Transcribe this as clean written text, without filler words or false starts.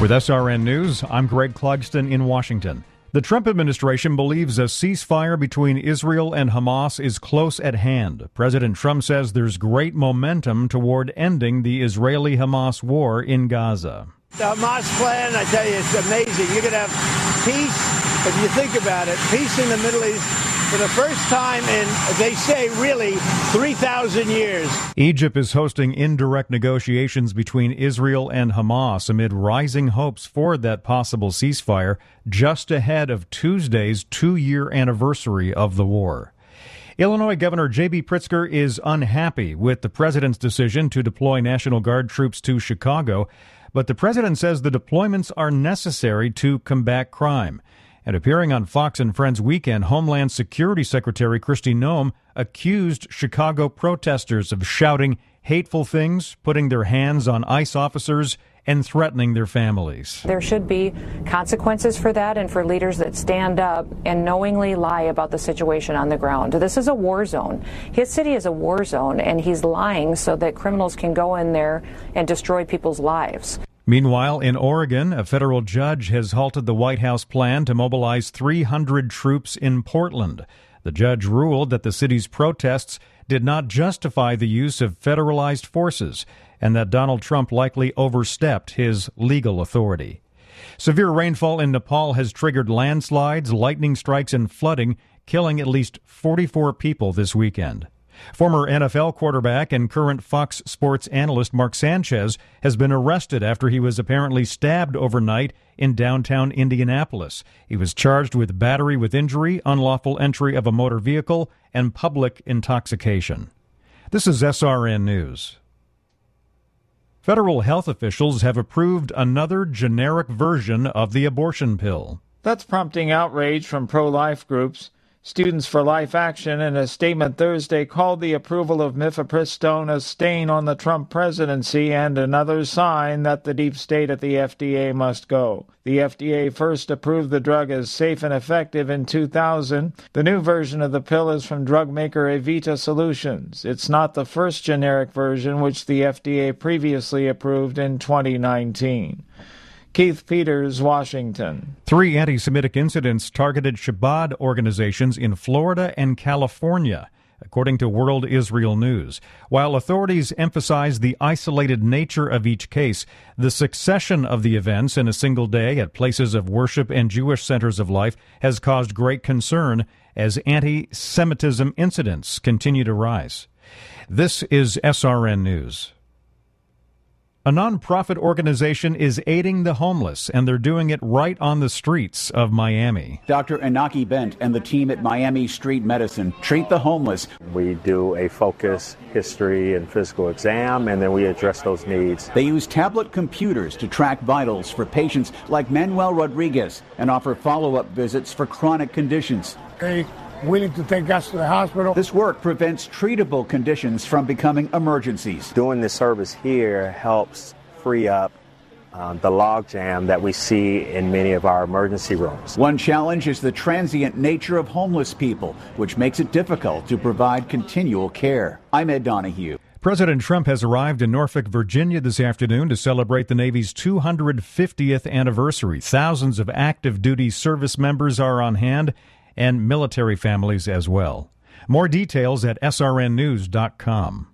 With SRN News, I'm Greg Clugston in Washington. The Trump administration believes a ceasefire between Israel and Hamas is close at hand. President Trump says there's great momentum toward ending the Israeli-Hamas war in Gaza. The Hamas plan, I tell you, it's amazing. You're going to have peace, if you think about it, peace in the Middle East for the first time in, they say, really, 3,000 years. Egypt is hosting indirect negotiations between Israel and Hamas amid rising hopes for that possible ceasefire just ahead of Tuesday's 2-year anniversary of the war. Illinois Governor J.B. Pritzker is unhappy with the president's decision to deploy National Guard troops to Chicago, but the president says the deployments are necessary to combat crime. And appearing on Fox and Friends Weekend, Homeland Security Secretary Kristi Noem accused Chicago protesters of shouting hateful things, putting their hands on ICE officers, and threatening their families. There should be consequences for that and for leaders that stand up and knowingly lie about the situation on the ground. This is a war zone. His city is a war zone, and he's lying so that criminals can go in there and destroy people's lives. Meanwhile, in Oregon, a federal judge has halted the White House plan to mobilize 300 troops in Portland. The judge ruled that the city's protests did not justify the use of federalized forces and that Donald Trump likely overstepped his legal authority. Severe rainfall in Nepal has triggered landslides, lightning strikes, and flooding, killing at least 44 people this weekend. Former NFL quarterback and current Fox Sports analyst Mark Sanchez has been arrested after he was apparently stabbed overnight in downtown Indianapolis. He was charged with battery with injury, unlawful entry of a motor vehicle, and public intoxication. This is SRN News. Federal health officials have approved another generic version of the abortion pill. That's prompting outrage from pro-life groups. Students for Life Action, in a statement Thursday, called the approval of mifepristone a stain on the Trump presidency and another sign that the deep state at the FDA must go. The FDA first approved the drug as safe and effective in 2000. The new version of the pill is from drug maker Evita Solutions. It's not the first generic version, which the FDA previously approved in 2019. Keith Peters, Washington. 3 anti-Semitic incidents targeted Chabad organizations in Florida and California, according to World Israel News. While authorities emphasize the isolated nature of each case, the succession of the events in a single day at places of worship and Jewish centers of life has caused great concern as anti-Semitism incidents continue to rise. This is SRN News. A nonprofit organization is aiding the homeless, and they're doing it right on the streets of Miami. Dr. Inaki Bent and the team at Miami Street Medicine treat the homeless. We do a focus, history, and physical exam, and then we address those needs. They use tablet computers to track vitals for patients like Manuel Rodriguez and offer follow-up visits for chronic conditions. They willing to take us to the hospital. This work prevents treatable conditions from becoming emergencies. Doing this service here helps free up the logjam that we see in many of our emergency rooms. One challenge is the transient nature of homeless people, which makes it difficult to provide continual care. I'm Ed Donahue. President Trump has arrived in Norfolk, Virginia this afternoon to celebrate the Navy's 250th anniversary. Thousands of active duty service members are on hand, and military families as well. More details at srnnews.com.